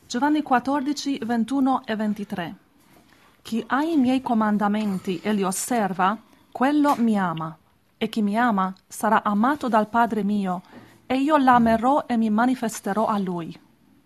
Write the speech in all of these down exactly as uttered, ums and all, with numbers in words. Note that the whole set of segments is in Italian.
Giovanni quattordici, ventuno e ventitré. Chi ha i miei comandamenti e li osserva, quello mi ama. E chi mi ama sarà amato dal Padre mio, e io l'amerò e mi manifesterò a lui.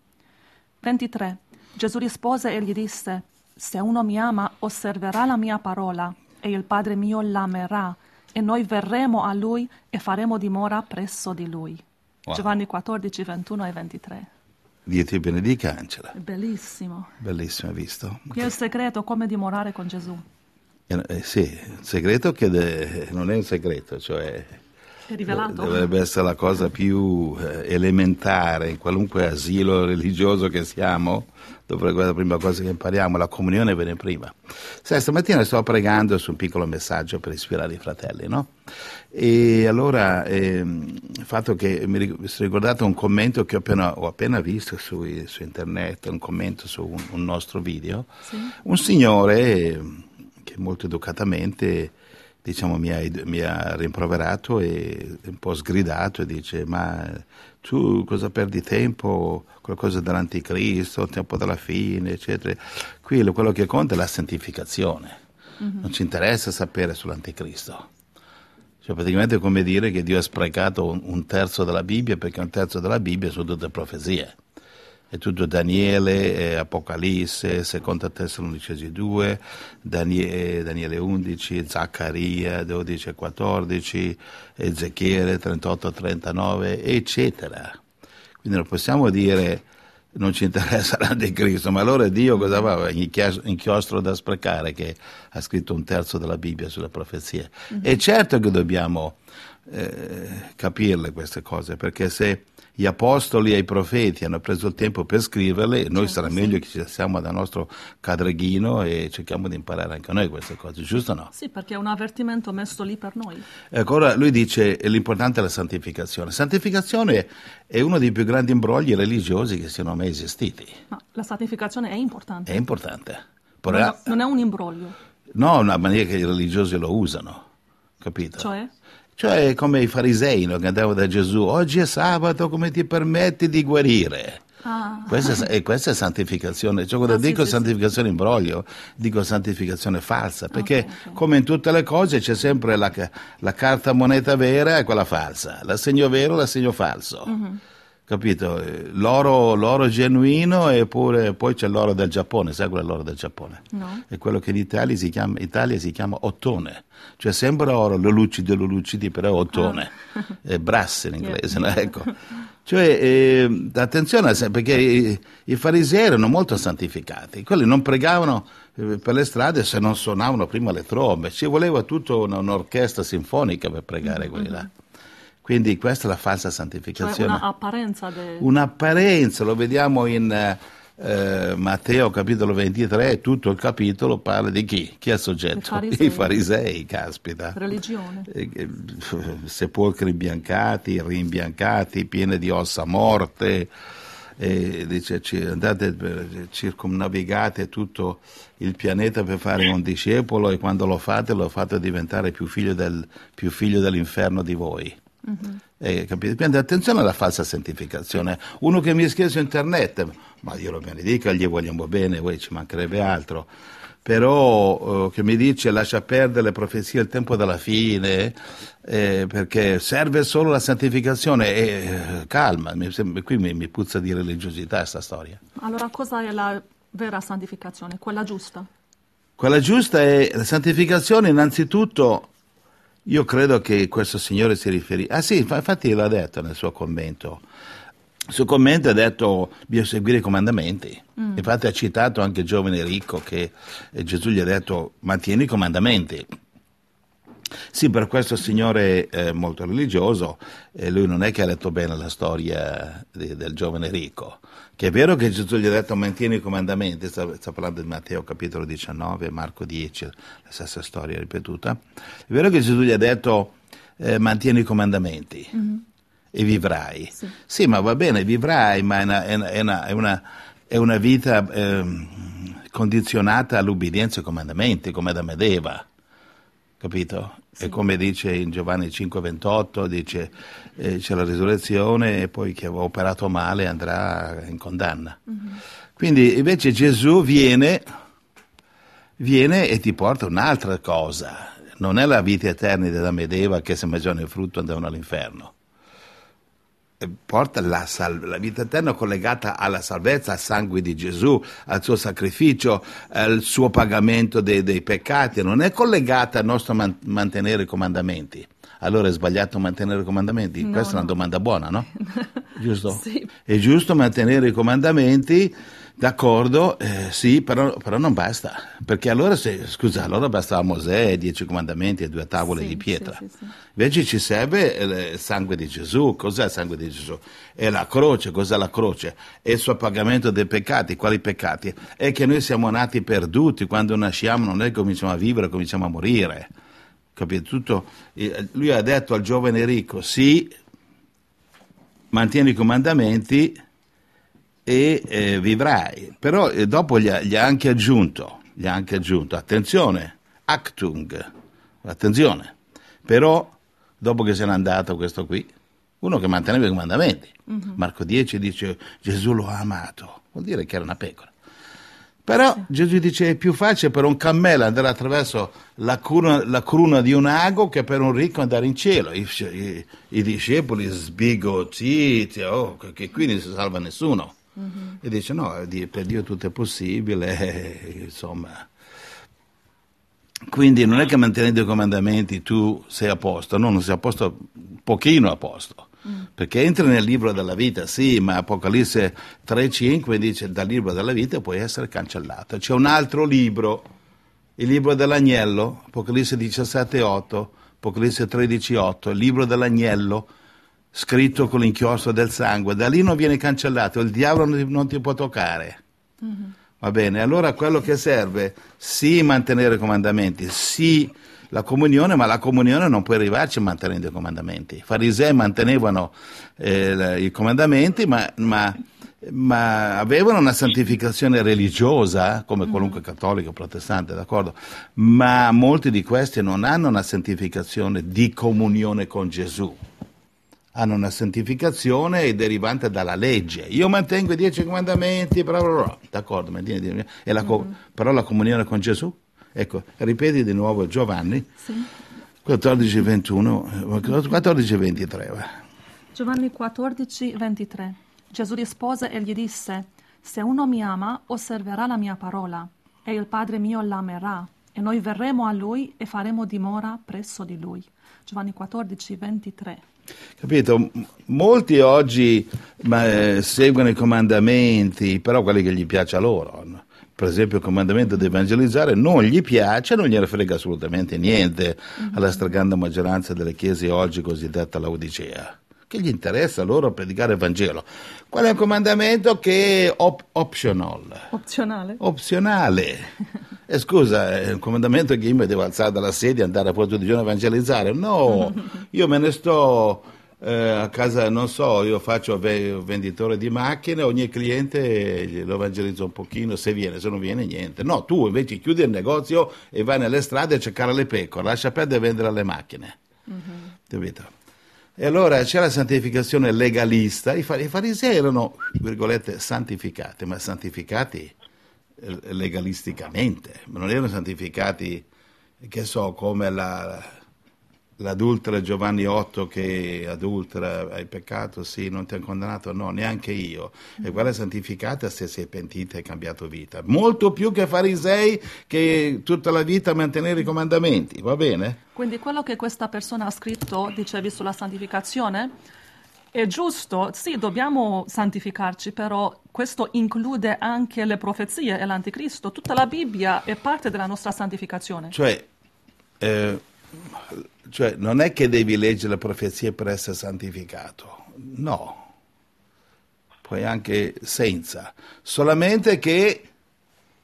ventitré. Gesù rispose e gli disse: se uno mi ama, osserverà la mia parola, e il Padre mio l'amerà, e noi verremo a lui e faremo dimora presso di lui. Wow. Giovanni quattordici, ventuno e ventitré. Dio ti benedica, Angela. È bellissimo. Bellissimo, hai visto? Qui è il segreto, come dimorare con Gesù. Eh, eh, sì, il segreto che de- non è un segreto, cioè È rivelato. dovrebbe essere la cosa più eh, elementare in qualunque asilo religioso che siamo. Dovrebbe essere la prima cosa che impariamo, la comunione viene prima. Sai, stamattina stavo pregando su un piccolo messaggio per ispirare i fratelli, no? E allora ehm, il fatto che mi, ric- mi sono ricordato un commento che ho appena, ho appena visto su, su internet, un commento su un, un nostro video, Sì. un signore eh, che molto educatamente diciamo mi ha, mi ha rimproverato e un po' sgridato e dice: ma tu cosa perdi tempo, qualcosa dell'anticristo, il tempo della fine, eccetera. Qui quello che conta è la santificazione, mm-hmm. non ci interessa sapere sull'anticristo. Cioè praticamente è come dire che Dio ha sprecato un, un terzo della Bibbia, perché un terzo della Bibbia sono tutte profezie. È tutto Daniele, Apocalisse, Seconda Tessalonicesi due, Daniele, Daniele undici, Zaccaria dodici e quattordici, Ezechiele trentotto trentanove, eccetera. Quindi non possiamo dire non ci interessa l'anticristo, ma allora Dio cosa aveva? Inchiostro da sprecare che ha scritto un terzo della Bibbia sulle profezie. Mm-hmm. E certo che dobbiamo eh, capirle queste cose, perché se gli apostoli e i profeti hanno preso il tempo per scriverle, noi certo, sarà meglio sì. che ci siamo dal nostro cadreghino e cerchiamo di imparare anche noi queste cose, giusto o no? Sì, perché è un avvertimento messo lì per noi. Ecco, ora lui dice che l'importante è la santificazione. Santificazione è uno dei più grandi imbrogli religiosi che siano mai esistiti. Ma la santificazione è importante. È importante. Non, Però, non è un imbroglio. No, una maniera che i religiosi lo usano, capito? Cioè? Cioè come i farisei, no, che andavano da Gesù: oggi è sabato, come ti permetti di guarire? Ah. Questa è, e questa è santificazione. Cioè, quando ah, dico sì, santificazione sì, imbroglio, dico santificazione falsa, perché okay, okay. come in tutte le cose c'è sempre la, la carta moneta vera e quella falsa, l'assegno vero e l'assegno falso. Mm-hmm. Capito? L'oro, l'oro genuino, e pure poi c'è l'oro del Giappone. Sai qual è l'oro del Giappone? No. È quello che in Italia si chiama, Italia si chiama ottone, cioè sembra oro, lo lucidi, lo lucidi, però è ottone, ah. è brass in inglese, yeah. no? Ecco. Cioè, eh, attenzione, perché i, i farisei erano molto santificati, quelli non pregavano eh, per le strade se non suonavano prima le trombe, ci voleva tutta una, un'orchestra sinfonica per pregare mm-hmm. quelli là. Quindi questa è la falsa santificazione. Cioè un'apparenza. De... Un'apparenza, lo vediamo in eh, Matteo capitolo ventitré, tutto il capitolo parla di chi? Chi è il soggetto? Farisei. I farisei, caspita. Religione. Eh, sepolcri imbiancati, rimbiancati, piene di ossa morte. E dice, andate, circumnavigate tutto il pianeta per fare un discepolo, e quando lo fate lo fate diventare più figlio, del, più figlio dell'inferno di voi. Mm-hmm. Eh, capite? Quindi attenzione alla falsa santificazione. Uno che mi scrive su internet: ma Dio lo benedica, gli vogliamo bene, voi ci mancherebbe altro, però eh, che mi dice lascia perdere le profezie, il tempo della fine, eh, perché serve solo la santificazione. E eh, calma, mi sembra, qui mi, mi puzza di religiosità sta storia. Allora cosa è la vera santificazione, quella giusta? Quella giusta è la santificazione, innanzitutto. Io credo che questo signore si riferì. Ah sì, infatti l'ha detto nel suo commento. Il suo commento ha detto: bisogna seguire i comandamenti. Mm. Infatti ha citato anche il giovane ricco, che Gesù gli ha detto: mantieni i comandamenti. Sì, per questo signore eh, molto religioso, eh, lui non è che ha letto bene la storia di, del giovane ricco, che è vero che Gesù gli ha detto mantieni i comandamenti, sta, sta parlando di Matteo capitolo diciannove, Marco dieci, la stessa storia ripetuta. È vero che Gesù gli ha detto eh, mantieni i comandamenti mm-hmm. e vivrai. Sì. Sì, ma va bene, vivrai, ma è una, è una, è una, è una, è una vita eh, condizionata all'ubbidienza ai comandamenti, come Adamo ed Eva. capito? Sì. E come dice in Giovanni cinque ventotto, dice eh, c'è la risurrezione e poi chi aveva operato male andrà in condanna. Mm-hmm. Quindi invece Gesù viene, viene e ti porta un'altra cosa. Non è la vita eterna di Adamo ed Eva che se mangiano il frutto andavano all'inferno. Porta la, sal- la vita eterna collegata alla salvezza, al sangue di Gesù, al suo sacrificio, al suo pagamento dei, dei peccati. Non è collegata al nostro man- mantenere i comandamenti. Allora è sbagliato mantenere i comandamenti? No, Questa no. è una domanda buona, no? Giusto? Sì. È giusto mantenere i comandamenti, d'accordo, eh, sì, però, però non basta. Perché allora, se, scusa, allora bastava Mosè, dieci comandamenti e due tavole Sì, di pietra. sì, sì, sì. Invece ci serve il sangue di Gesù. Cos'è il sangue di Gesù? È la croce. Cos'è la croce? È il suo pagamento dei peccati. Quali peccati? È che noi siamo nati perduti. Quando nasciamo non è che cominciamo a vivere, cominciamo a morire. Capito? Tutto, lui ha detto al giovane ricco, sì, mantieni i comandamenti e eh, vivrai. Però eh, dopo gli ha, gli ha anche aggiunto, gli ha anche aggiunto, attenzione, Achtung, attenzione. Però dopo che se n'è andato questo qui, uno che manteneva i comandamenti, mm-hmm. Marco dieci dice Gesù lo ha amato, vuol dire che era una pecora. Però sì. Gesù dice è più facile per un cammello andare attraverso la cruna, la cruna di un ago che per un ricco andare in cielo. I, i, i discepoli sbigottiti, oh, che qui non si salva nessuno. Mm-hmm. E dice no, per Dio tutto è possibile, insomma. Quindi non è che mantenendo i comandamenti tu sei a posto, no, non sei a posto, pochino a posto. Mm. Perché entri nel libro della vita, sì, ma Apocalisse tre cinque dice dal libro della vita puoi essere cancellato. C'è un altro libro, il libro dell'agnello, Apocalisse diciassette otto, Apocalisse tredici otto, il libro dell'agnello, scritto con l'inchiostro del sangue, da lì non viene cancellato, il diavolo non ti può toccare. Mm-hmm. Va bene, allora quello che serve, sì mantenere i comandamenti, sì la comunione, ma la comunione non puoi arrivarci mantenendo i comandamenti. I farisei mantenevano eh, i comandamenti, ma, ma, ma avevano una santificazione religiosa, come qualunque cattolico, protestante, d'accordo? Ma molti di questi non hanno una santificazione di comunione con Gesù. Hanno una santificazione derivante dalla legge. Io mantengo i dieci comandamenti, bla bla bla. D'accordo, ma di, di, e la, mm-hmm. però la comunione con Gesù? Ecco, ripeti di nuovo Giovanni, sì. quattordici ventuno, quattordici ventitré. Va. Giovanni quattordici ventitré. Gesù rispose e gli disse, se uno mi ama, osserverà la mia parola, e il Padre mio l'amerà, e noi verremo a lui e faremo dimora presso di lui. Giovanni quattordici ventitré. Capito? Molti oggi ma, eh, seguono i comandamenti, però quelli che gli piace a loro. No? Per esempio il comandamento di evangelizzare non gli piace, non gliene frega assolutamente niente mm-hmm. alla stragrande maggioranza delle chiese oggi cosiddetta Laodicea. Che gli interessa loro predicare il Vangelo? Qual è un comandamento che è op- optional? Opzionale? Opzionale. E scusa, è un comandamento che io mi devo alzare dalla sedia e andare poi tutti i giorni a evangelizzare? No, io me ne sto eh, a casa, non so, io faccio ve- venditore di macchine, ogni cliente lo evangelizzo un pochino, se viene, se non viene niente. No, tu invece chiudi il negozio e vai nelle strade a cercare le pecore, lascia perdere vendere le macchine. Mm-hmm. Capito? E allora c'è la santificazione legalista, i farisei erano, virgolette, santificati, ma santificati legalisticamente, ma non erano santificati, che so, come la, l'adultera Giovanni otto che adultera, hai peccato, sì, non ti hanno condannato, no, neanche io. E quella è santificata se sei pentita e cambiato vita. Molto più che farisei che tutta la vita mantenere i comandamenti, va bene? Quindi quello che questa persona ha scritto, dicevi, sulla santificazione, è giusto, sì, dobbiamo santificarci, però questo include anche le profezie e l'anticristo. Tutta la Bibbia è parte della nostra santificazione. Cioè, eh, cioè non è che devi leggere le profezie per essere santificato, no, puoi anche senza, solamente che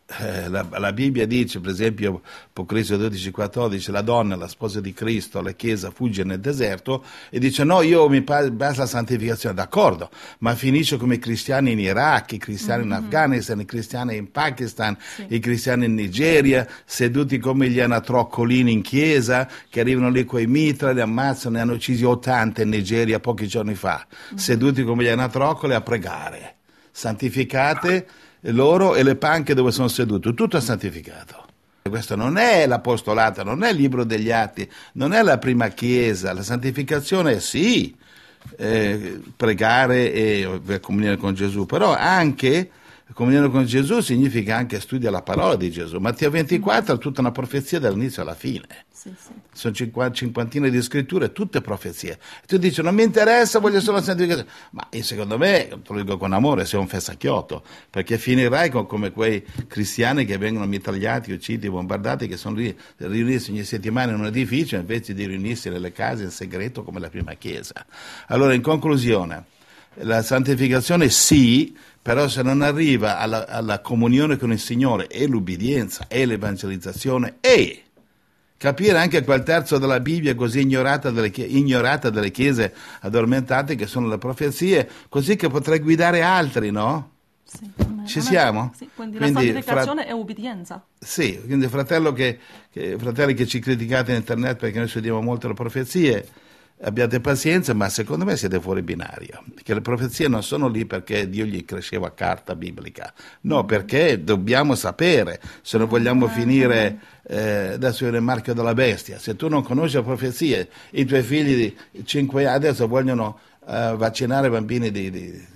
Eh, la, la Bibbia dice, per esempio, Apocalisse dodici quattordici, la donna, la sposa di Cristo, la Chiesa fugge nel deserto e dice no, io mi basta la santificazione, d'accordo, ma finisce come i cristiani in Iraq, i cristiani mm-hmm. in Afghanistan, i cristiani in Pakistan, sì. i cristiani in Nigeria, seduti come gli anatroccolini in chiesa, che arrivano lì coi mitra, li ammazzano, ne hanno uccisi ottanta in Nigeria pochi giorni fa, mm-hmm. seduti come gli anatroccoli a pregare, santificate loro e le panche dove sono seduti, tutto è santificato. Questo non è l'apostolato, non è il libro degli atti, non è la prima chiesa. La santificazione è sì, eh, pregare e comunione con Gesù, però anche comunione con Gesù significa anche studia la parola di Gesù. Matteo ventiquattro è tutta una profezia dall'inizio alla fine. Sì, sì. Sono cinquanta, cinquantina di scritture, tutte profezie. E tu dici non mi interessa, voglio solo la santificazione. Ma io, secondo me, te lo dico con amore, sei un fessacchiotto, perché finirai con, come quei cristiani che vengono mitragliati, uccisi, bombardati, che sono lì riuniti ogni settimana in un edificio invece di riunirsi nelle case in segreto come la prima chiesa. Allora, in conclusione, la santificazione sì, però se non arriva alla, alla comunione con il Signore e l'ubbidienza e l'evangelizzazione e capire anche quel terzo della Bibbia così ignorata dalle, ignorata dalle chiese addormentate che sono le profezie, così che potrei guidare altri, no? Sì, ci siamo? Sì, quindi, quindi la santificazione fra... è ubbidienza. Sì, quindi fratello che, che, fratelli che ci criticate in internet perché noi studiamo molto le profezie, abbiate pazienza, ma secondo me siete fuori binario, perché le profezie non sono lì perché Dio gli cresceva carta biblica, no, perché dobbiamo sapere, se non vogliamo finire, eh, adesso viene il marchio della bestia, se tu non conosci le profezie, i tuoi figli di cinque anni adesso vogliono uh, vaccinare bambini di... di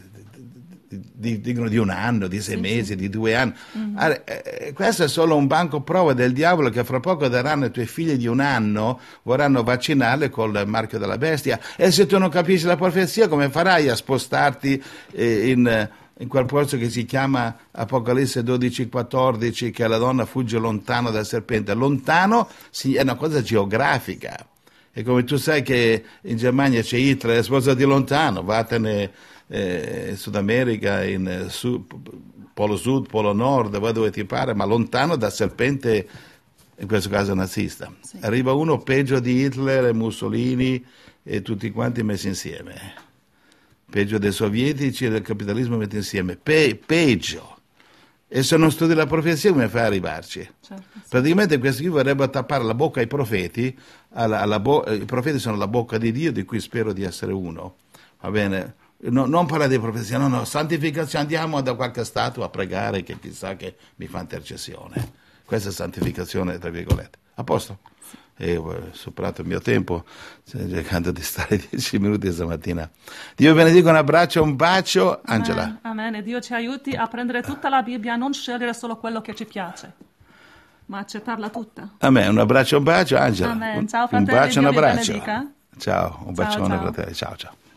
Di, dicono di un anno, di sei sì, mesi, sì. di due anni. Mm-hmm. Allora, eh, questo è solo un banco prova del diavolo che fra poco daranno ai tuoi figli di un anno, vorranno vaccinarli col marchio della bestia. E se tu non capisci la profezia, come farai a spostarti eh, in, in quel posto che si chiama Apocalisse dodici quattordici, che la donna fugge lontano dal serpente? Lontano sì, è una cosa geografica. E come tu sai che in Germania c'è Hitler, sposati lontano, vattene eh, in Sud America, in eh, su, Polo Sud, Polo Nord, vai dove ti pare, ma lontano dal serpente, in questo caso nazista. Sì. Arriva uno peggio di Hitler e Mussolini e tutti quanti messi insieme. Peggio dei sovietici e del capitalismo messi insieme. Pe- peggio. E se non studi la profezia, come fai a arrivarci? Certo, sì. Praticamente questo qui vorrebbe tappare la bocca ai profeti, alla, alla bo- i profeti sono la bocca di Dio, di cui spero di essere uno, va bene? No, non parlare di profezia, no, no, santificazione, andiamo da qualche statua a pregare che chissà che mi fa intercessione. Questa è santificazione, tra virgolette. A posto? Sì. E ho superato il mio tempo, cercando di stare dieci minuti stamattina. Dio benedica, un abbraccio, un bacio. Angela. Amen, amen. E Dio ci aiuti a prendere tutta la Bibbia, a non scegliere solo quello che ci piace, ma accettarla tutta. Amen, un abbraccio, un bacio, Angela. Amen. Ciao fratelli, un bacio, Dio un abbraccio. Benedica. Ciao, un bacione, ciao, ciao. fratelli. Ciao, ciao.